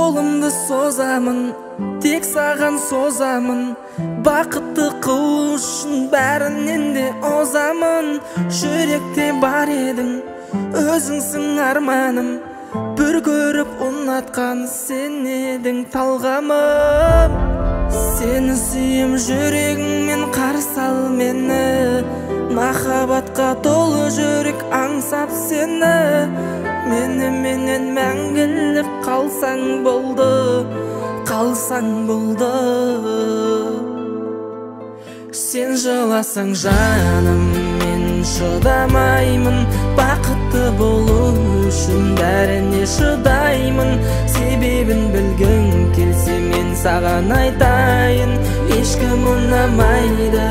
Қолымды созамын, тек саған созамын, бақытты қылу үшін бәрінен де озамын. Жүректе бар едің, өзіңсің арманым, бір көріп ұнатқан сен едің талғамым. Сені сүйем, жүрегіңмен қарсы ал мені, махаббатқа толы жүрек аңсап сені. Менен мәңгілік қалсаң болды, қалсаң болды. Сен жыласаң жаным, мен шыдамаймын, бақытты болу үшін бәріне шыдаймын. Себебін білгің келсе мен саған айтайын, ешкім ұнамайды.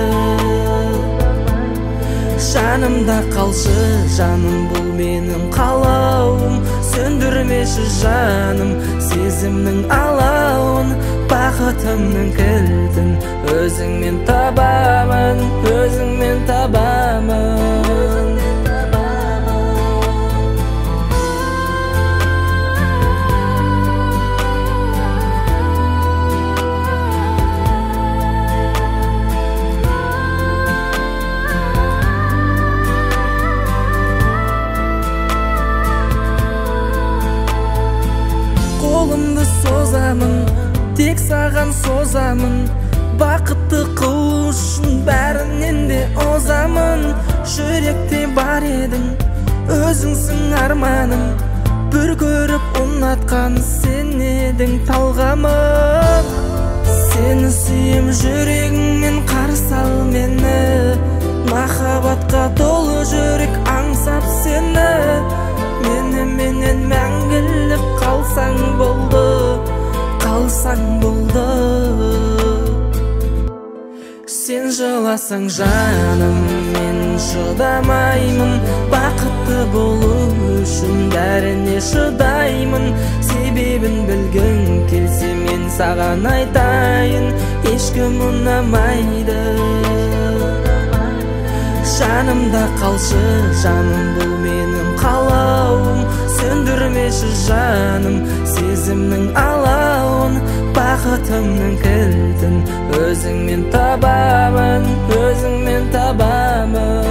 Жанымда қалшы жаным, бұл менің қалауым, сөндірмеші жаным сезімнің алауын. Бақытымның кілтін өзіңмен табамын, өзіңмен табамын. Қолымды созамын, тек саған созамын, бақытты қылу үшін бәрінен де озамын. Жүректе бар едің, өзіңсің арманым, бір көріп ұнатқан сен едің талғамым. Сені сүйем, жүрегіңмен қарсы ал мені, махаббатқа толы жүрек аңсап сені. Менен мәңгілік қалсаң болды, қалсаң болды. Сен жыласаң жаным, мен шыдамаймын, бақытты болу үшін бәріне шыдаймын. Себебін білгің келсе мен саған айтайын, ешкім ұнамайды. Жанымда қалшы жаным, бұл менің қалауым, сөндірмеші жаным сезімнің алауын. Бақытымның кілтін өзіңмен табамын, өзіңмен табамын.